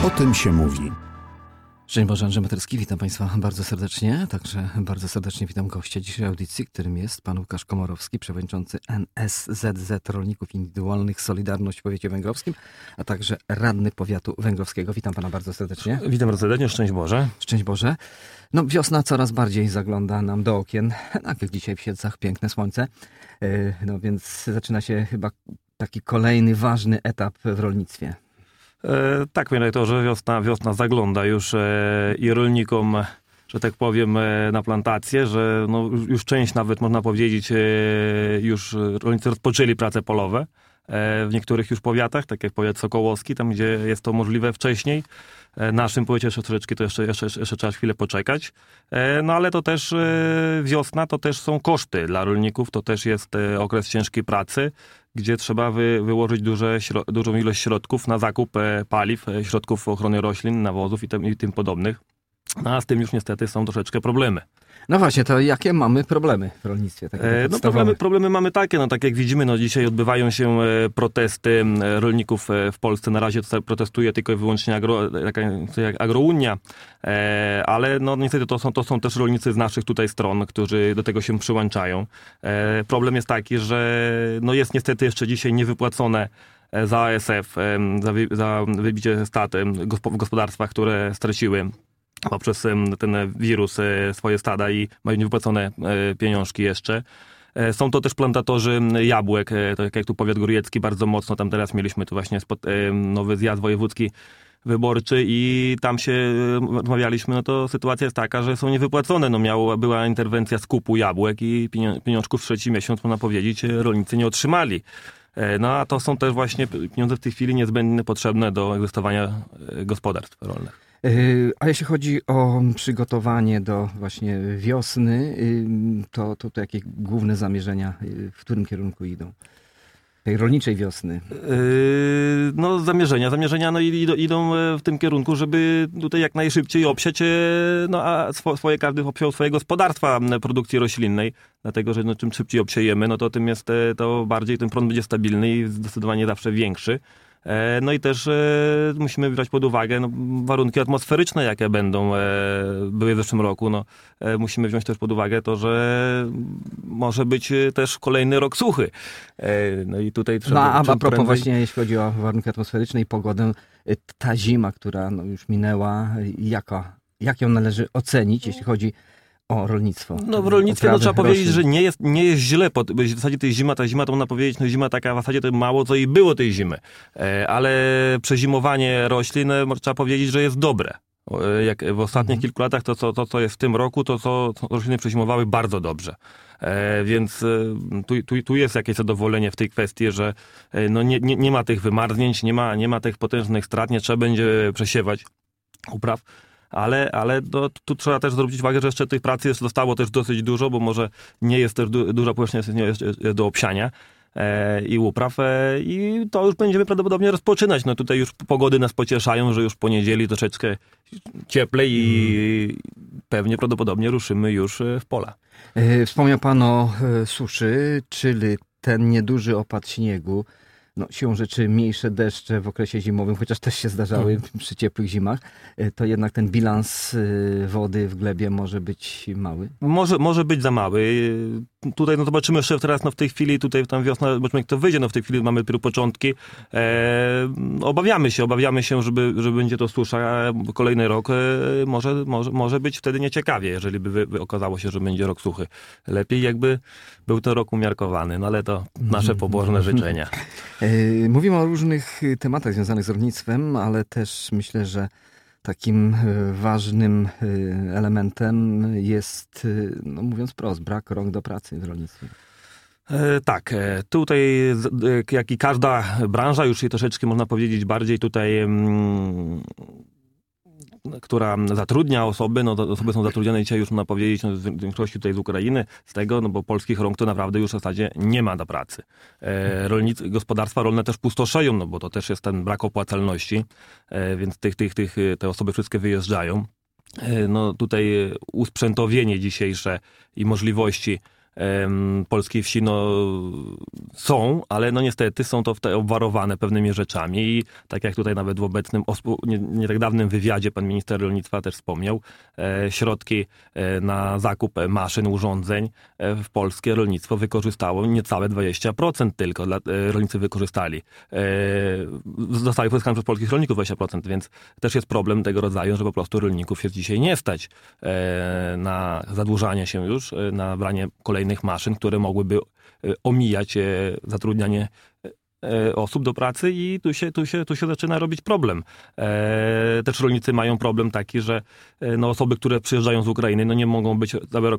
O tym się mówi. Szczęść Boże, Andrzej Materski, witam Państwa bardzo serdecznie. Także bardzo serdecznie witam gościa dzisiejszej audycji, którym jest pan Łukasz Komorowski, przewodniczący NSZZ Rolników Indywidualnych Solidarność w powiecie węgrowskim, a także radny powiatu węgrowskiego. Witam pana bardzo serdecznie. Witam bardzo serdecznie, szczęść Boże. Szczęść Boże. No, wiosna coraz bardziej zagląda nam do okien. Tak jak dzisiaj w Siedlcach, piękne słońce. No więc zaczyna się chyba taki kolejny ważny etap w rolnictwie. Tak, panie redaktorze, wiosna zagląda już i rolnikom, że tak powiem, na plantację, że no, już część nawet, można powiedzieć, już rolnicy rozpoczęli prace polowe w niektórych już powiatach, tak jak powiat sokołowski, tam gdzie jest to możliwe wcześniej. Naszym powiecie jeszcze troszeczkę to jeszcze trzeba chwilę poczekać. No ale to też wiosna, to też są koszty dla rolników, to też jest okres ciężkiej pracy, gdzie trzeba wyłożyć dużą ilość środków na zakup paliw, środków ochrony roślin, nawozów i tym podobnych. A z tym już niestety są troszeczkę problemy. No właśnie, to jakie mamy problemy w rolnictwie? Problemy mamy takie, no tak jak widzimy, no dzisiaj odbywają się protesty rolników w Polsce. Na razie to protestuje tylko i wyłącznie Agrounia, ale no niestety to są też rolnicy z naszych tutaj stron, którzy do tego się przyłączają. Problem jest taki, że no jest niestety jeszcze dzisiaj niewypłacone za ASF, za wybicie strat w gospodarstwach, które straciły poprzez ten wirus swoje stada i mają niewypłacone pieniążki jeszcze. Są to też plantatorzy jabłek, tak jak tu powiat góriecki bardzo mocno, tam teraz mieliśmy tu właśnie nowy zjazd wojewódzki wyborczy i tam się rozmawialiśmy, no to sytuacja jest taka, że są niewypłacone. No była interwencja skupu jabłek i pieniążków w trzeci miesiąc, można powiedzieć, rolnicy nie otrzymali. No a to są też właśnie pieniądze w tej chwili niezbędne, potrzebne do egzystowania gospodarstw rolnych. A jeśli chodzi o przygotowanie do właśnie wiosny, to jakie główne zamierzenia, w którym kierunku idą? Tej rolniczej wiosny. No zamierzenia no idą w tym kierunku, żeby tutaj jak najszybciej obsiać, no a każdy obsiał swoje gospodarstwa produkcji roślinnej, dlatego że no, czym szybciej obsiejemy, no to tym jest to bardziej ten prąd będzie stabilny i zdecydowanie zawsze większy. No i też musimy brać pod uwagę warunki atmosferyczne, jakie były w zeszłym roku. No, musimy wziąć też pod uwagę to, że może być też kolejny rok suchy. No i tutaj trzeba... A propos właśnie, jeśli chodzi o warunki atmosferyczne i pogodę, ta zima, która już minęła, jak ją należy ocenić, jeśli chodzi o rolnictwo? No w rolnictwie trzeba powiedzieć, że nie jest źle. W zasadzie ta zima to można powiedzieć, no zima taka w zasadzie to mało co i było tej zimy. Ale przezimowanie roślin trzeba powiedzieć, że jest dobre. Jak w ostatnich kilku latach to co jest w tym roku, to rośliny przezimowały bardzo dobrze. Więc tu jest jakieś zadowolenie w tej kwestii, że no nie ma tych wymarznięć, nie ma tych potężnych strat, nie trzeba będzie przesiewać upraw. Ale tu trzeba też zwrócić uwagę, że jeszcze tych pracy jeszcze zostało też dosyć dużo, bo może nie jest też duża powierzchnia do obsiania i upraw i to już będziemy prawdopodobnie rozpoczynać. No tutaj już pogody nas pocieszają, że już w poniedzieli troszeczkę cieplej i pewnie prawdopodobnie ruszymy już w pola. Wspomniał pan o suszy, czyli ten nieduży opad śniegu. No, siłą rzeczy mniejsze deszcze w okresie zimowym, chociaż też się zdarzały przy ciepłych zimach, to jednak ten bilans wody w glebie może być mały? Może być za mały. Tutaj zobaczymy jeszcze teraz, w tej chwili, tutaj tam wiosna, zobaczymy jak to wyjdzie, w tej chwili mamy dopiero początki. Obawiamy się, że będzie to susza, bo kolejny rok może być wtedy nieciekawie, jeżeli by okazało się, że będzie rok suchy. Lepiej jakby był to rok umiarkowany, no ale to nasze pobożne życzenia. Mówimy o różnych tematach związanych z rolnictwem, ale też myślę, że takim ważnym elementem jest, no mówiąc wprost, brak rąk do pracy w rolnictwie. Tak, tutaj jak i każda branża, już troszeczkę można powiedzieć bardziej tutaj, która zatrudnia osoby, osoby są zatrudnione dzisiaj już można powiedzieć w większości tutaj z Ukrainy, z tego, bo polskich rąk to naprawdę już w zasadzie nie ma do pracy. Gospodarstwa rolne też pustoszeją, bo to też jest ten brak opłacalności, więc te osoby wszystkie wyjeżdżają. No tutaj usprzętowienie dzisiejsze i możliwości polskiej wsi są, ale no niestety są to obwarowane pewnymi rzeczami i tak jak tutaj nawet w obecnym, nie tak dawnym wywiadzie pan minister rolnictwa też wspomniał, środki na zakup maszyn, urządzeń w polskie rolnictwo wykorzystało niecałe 20% tylko, rolnicy wykorzystali. Zostały pozyskane przez polskich rolników 20%, więc też jest problem tego rodzaju, że po prostu rolników jest dzisiaj nie stać na zadłużanie się już, na branie kolejnych maszyn, które mogłyby omijać zatrudnianie osób do pracy i tu się zaczyna robić problem. Też rolnicy mają problem taki, że no, osoby, które przyjeżdżają z Ukrainy, no nie mogą być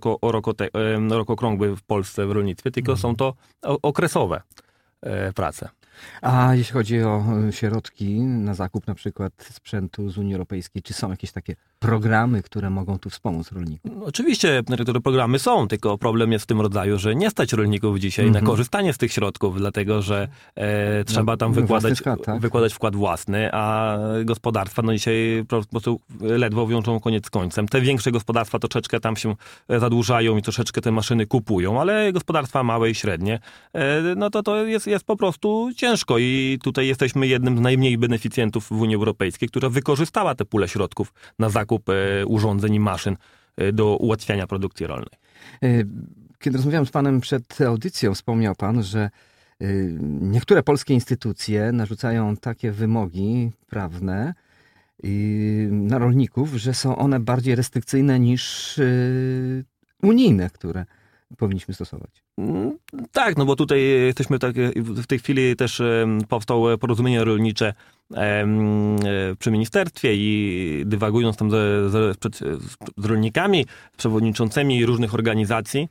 rokokrągłe w Polsce w rolnictwie, tylko są to okresowe prace. A jeśli chodzi o środki na zakup na przykład sprzętu z Unii Europejskiej, czy są jakieś takie programy, które mogą tu wspomóc rolników? No, oczywiście te programy są, tylko problem jest w tym rodzaju, że nie stać rolników dzisiaj na korzystanie z tych środków, dlatego że trzeba tam wykładać wkład własny, a gospodarstwa no dzisiaj po prostu ledwo wiążą koniec z końcem. Te większe gospodarstwa troszeczkę tam się zadłużają i troszeczkę te maszyny kupują, ale gospodarstwa małe i średnie, no to jest po prostu ciężko i tutaj jesteśmy jednym z najmniej beneficjentów w Unii Europejskiej, która wykorzystała tę pulę środków na zakup urządzeń i maszyn do ułatwiania produkcji rolnej. Kiedy rozmawiałem z panem przed audycją, wspomniał pan, że niektóre polskie instytucje narzucają takie wymogi prawne na rolników, że są one bardziej restrykcyjne niż unijne, które powinniśmy stosować. Tak, no bo tutaj jesteśmy w tej chwili też powstało porozumienie rolnicze przy ministerstwie i dywagując tam z rolnikami, przewodniczącymi różnych organizacji,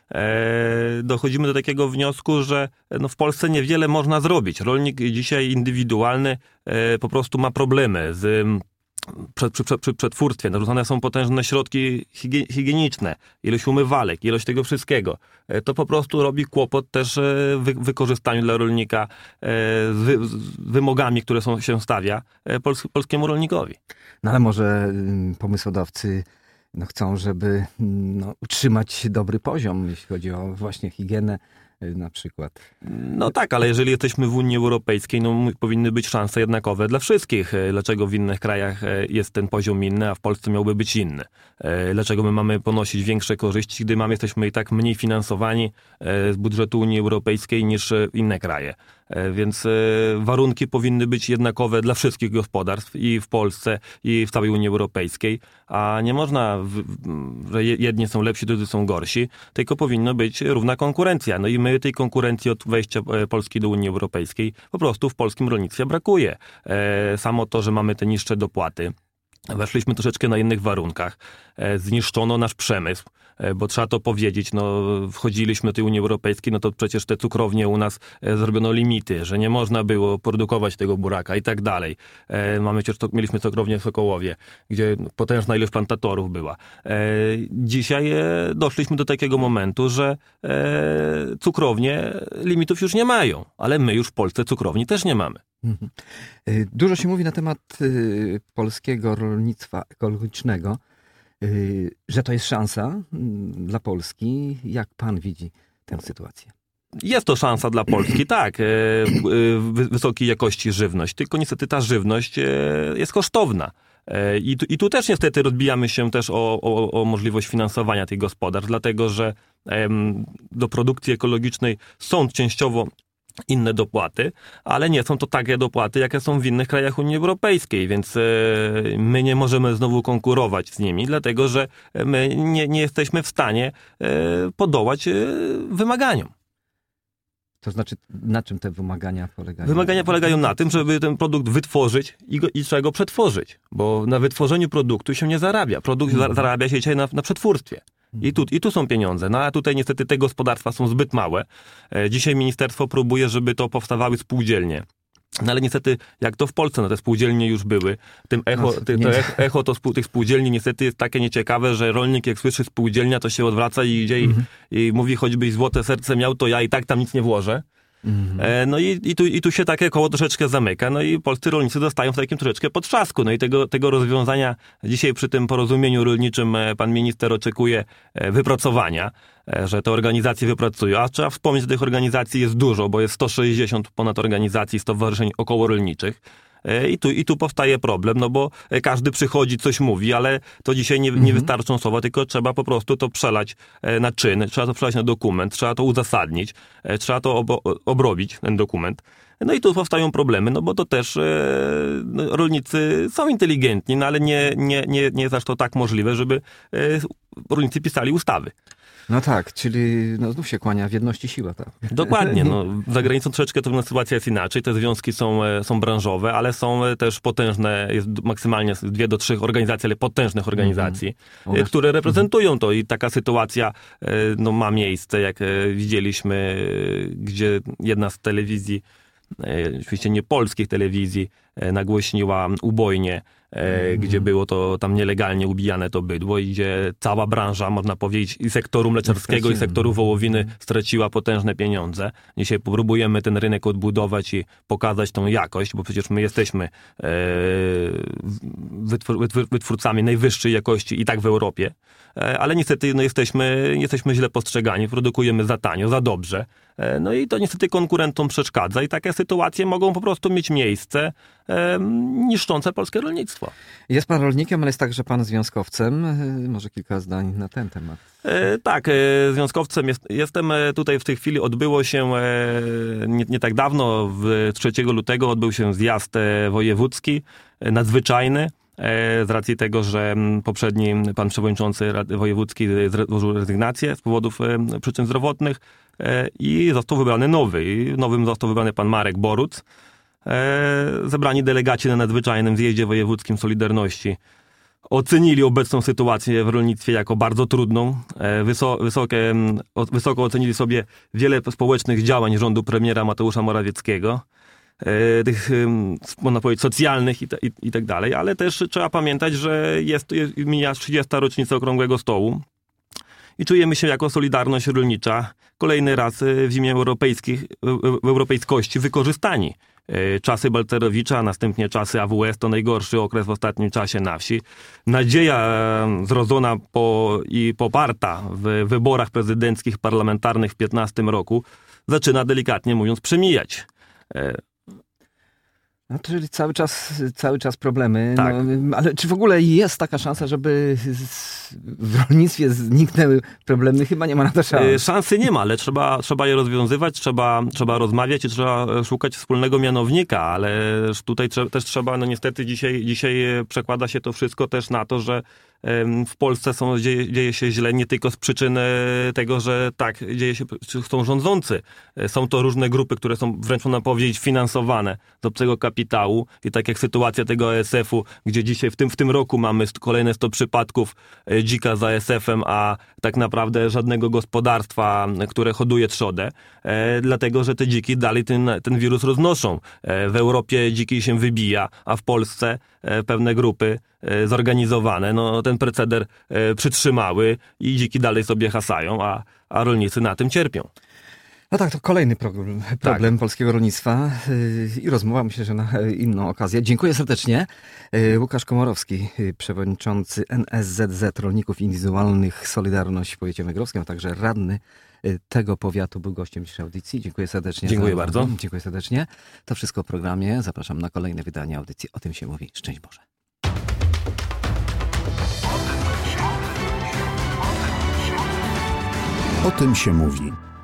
dochodzimy do takiego wniosku, że no w Polsce niewiele można zrobić. Rolnik dzisiaj indywidualny po prostu ma problemy z przy przetwórstwie. Narzucane są potężne środki higieniczne, ilość umywalek, ilość tego wszystkiego. To po prostu robi kłopot też w wykorzystaniu dla rolnika z wymogami, które się stawia polskiemu rolnikowi. No ale może pomysłodawcy chcą, żeby utrzymać dobry poziom, jeśli chodzi o właśnie higienę na przykład. No tak, ale jeżeli jesteśmy w Unii Europejskiej, no powinny być szanse jednakowe dla wszystkich. Dlaczego w innych krajach jest ten poziom inny, a w Polsce miałby być inny? Dlaczego my mamy ponosić większe korzyści, gdy jesteśmy i tak mniej finansowani z budżetu Unii Europejskiej niż inne kraje? Więc warunki powinny być jednakowe dla wszystkich gospodarstw i w Polsce, i w całej Unii Europejskiej, a nie można, że jedni są lepsi, drudzy są gorsi, tylko powinna być równa konkurencja. No i my tej konkurencji od wejścia Polski do Unii Europejskiej po prostu w polskim rolnictwie brakuje. Samo to, że mamy te niższe dopłaty, weszliśmy troszeczkę na innych warunkach, zniszczono nasz przemysł, bo trzeba to powiedzieć, wchodziliśmy do tej Unii Europejskiej, to przecież te cukrownie u nas zrobiono limity, że nie można było produkować tego buraka i tak dalej. Mieliśmy cukrownię w Sokołowie, gdzie potężna ilość plantatorów była. Dzisiaj doszliśmy do takiego momentu, że cukrownie limitów już nie mają, ale my już w Polsce cukrowni też nie mamy. Dużo się mówi na temat polskiego rolnictwa ekologicznego, że to jest szansa dla Polski. Jak pan widzi tę sytuację? Jest to szansa dla Polski, tak, wysokiej jakości żywność, tylko niestety ta żywność jest kosztowna. I tu też niestety rozbijamy się też o możliwość finansowania tych gospodarstw, dlatego że do produkcji ekologicznej są częściowo inne dopłaty, ale nie są to takie dopłaty, jakie są w innych krajach Unii Europejskiej, więc my nie możemy znowu konkurować z nimi, dlatego że my nie jesteśmy w stanie podołać wymaganiom. To znaczy, na czym te wymagania polegają? Wymagania polegają na tym, żeby ten produkt wytworzyć i trzeba go przetworzyć, bo na wytworzeniu produktu się nie zarabia. Produkt zarabia się dzisiaj na przetwórstwie. I tu są pieniądze. No a tutaj niestety te gospodarstwa są zbyt małe. Dzisiaj ministerstwo próbuje, żeby to powstawały spółdzielnie. No ale niestety, jak to w Polsce, te spółdzielnie już były. Echo tych spółdzielni niestety jest takie nieciekawe, że rolnik jak słyszy spółdzielnia, to się odwraca i idzie i mówi, choćbyś złote serce miał, to ja i tak tam nic nie włożę. No i tu się takie koło troszeczkę zamyka, no i polscy rolnicy dostają w takim troszeczkę potrzasku. No i tego rozwiązania dzisiaj przy tym porozumieniu rolniczym pan minister oczekuje wypracowania, że te organizacje wypracują. A trzeba wspomnieć, że tych organizacji jest dużo, bo jest 160 ponad organizacji, stowarzyszeń okołorolniczych. I tu powstaje problem, no bo każdy przychodzi, coś mówi, ale to dzisiaj nie wystarczą słowa, tylko trzeba po prostu to przelać na czyn, trzeba to przelać na dokument, trzeba to uzasadnić, trzeba to obrobić, ten dokument. No i tu powstają problemy, no bo to też rolnicy są inteligentni, no ale nie jest aż to tak możliwe, żeby rolnicy pisali ustawy. No tak, czyli znów się kłania w jedności siła, tak? Dokładnie. No, za granicą troszeczkę to sytuacja jest inaczej. Te związki są branżowe, ale są też potężne, jest maksymalnie 2 do 3 organizacji, ale potężnych organizacji, które reprezentują to. I taka sytuacja ma miejsce, jak widzieliśmy, gdzie jedna z telewizji, oczywiście nie polskich telewizji, nagłośniła ubojnie, gdzie było to tam nielegalnie ubijane to bydło i gdzie cała branża, można powiedzieć, i sektoru mleczarskiego, i sektoru wołowiny straciła potężne pieniądze. Dzisiaj próbujemy ten rynek odbudować i pokazać tą jakość, bo przecież my jesteśmy wytwórcami najwyższej jakości i tak w Europie, ale niestety jesteśmy źle postrzegani, produkujemy za tanio, za dobrze. No i to niestety konkurentom przeszkadza i takie sytuacje mogą po prostu mieć miejsce, niszczące polskie rolnictwo. Jest pan rolnikiem, ale jest także pan związkowcem. Może kilka zdań na ten temat. Tak, związkowcem jestem tutaj w tej chwili. Odbyło się nie tak dawno, 3 lutego odbył się zjazd wojewódzki, nadzwyczajny. Z racji tego, że poprzedni pan przewodniczący Rady Wojewódzki złożył rezygnację z powodów przyczyn zdrowotnych i został wybrany nowy. I nowym został wybrany pan Marek Boruc. Zebrani delegaci na nadzwyczajnym zjeździe wojewódzkim Solidarności ocenili obecną sytuację w rolnictwie jako bardzo trudną. Wysoko ocenili sobie wiele społecznych działań rządu premiera Mateusza Morawieckiego, tych, można powiedzieć, socjalnych i tak dalej, ale też trzeba pamiętać, że mija 30. rocznica Okrągłego Stołu i czujemy się jako Solidarność Rolnicza kolejny raz w imię europejskości wykorzystani. Czasy Balcerowicza, a następnie czasy AWS to najgorszy okres w ostatnim czasie na wsi. Nadzieja zrodzona i poparta w wyborach prezydenckich, parlamentarnych w 2015 roku zaczyna, delikatnie mówiąc, przemijać. No, czyli cały czas problemy. Tak. No, ale czy w ogóle jest taka szansa, żeby w rolnictwie zniknęły problemy? Chyba nie ma na to szans. Szansy nie ma, ale trzeba je rozwiązywać, trzeba rozmawiać i trzeba szukać wspólnego mianownika, ale tutaj też trzeba, no niestety dzisiaj przekłada się to wszystko też na to, że w Polsce dzieje się źle nie tylko z przyczyn tego, że tak, dzieje się, są rządzący. Są to różne grupy, które są wręcz, można powiedzieć, finansowane z obcego kapitału i tak jak sytuacja tego ASF-u, gdzie dzisiaj w tym roku mamy kolejne 100 przypadków dzika za ASF-em, a tak naprawdę żadnego gospodarstwa, które hoduje trzodę, dlatego, że te dziki dalej ten wirus roznoszą. W Europie dziki się wybija, a w Polsce pewne grupy zorganizowane, no ten proceder przytrzymały i dziki dalej sobie hasają, a rolnicy na tym cierpią. No tak, to kolejny problem polskiego rolnictwa i rozmowa, myślę, że na inną okazję. Dziękuję serdecznie. Łukasz Komorowski, przewodniczący NSZZ Rolników Indywidualnych Solidarność w powiecie megrowskim, a także radny tego powiatu, był gościem dzisiejszej audycji. Dziękuję serdecznie. Dziękuję bardzo. Dziękuję serdecznie. To wszystko w programie. Zapraszam na kolejne wydanie audycji. O tym się mówi. Szczęść Boże. O tym się mówi.